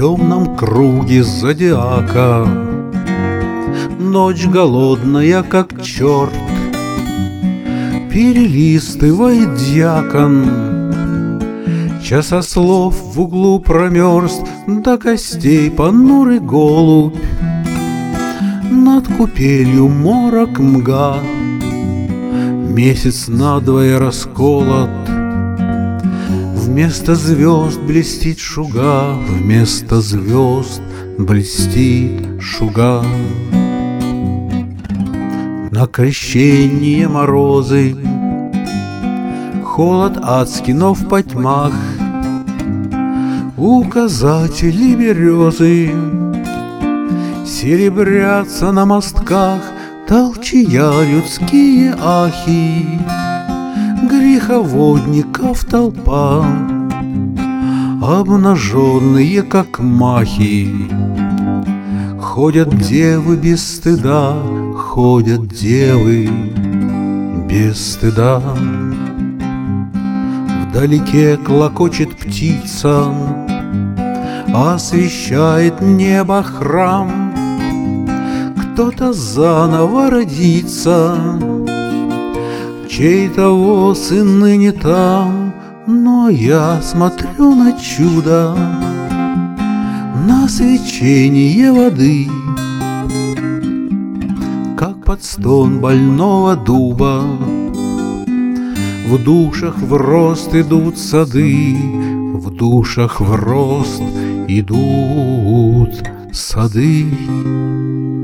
темном круге зодиака ночь голодная, как черт, перелистывает дьякон. Часослов в углу промерз до костей понурый голубь. Над купелью морок мга, месяц надвое расколот. Вместо звезд блестит шуга, вместо звезд блестит шуга. На крещение морозы, холод адский, но в потьмах указатели березы серебрятся на мостках, толчья людские ахи, греховодников толпа, обнаженные, как махи. Ходят девы без стыда, ходят девы без стыда. Вдалеке клокочет птица, освещает небо храм. Кто-то заново родится, чей-то воз и ныне там. Но я смотрю на чудо, на свечение воды, как под стон больного дуба. В душах в рост идут сады, в душах в рост идут сады.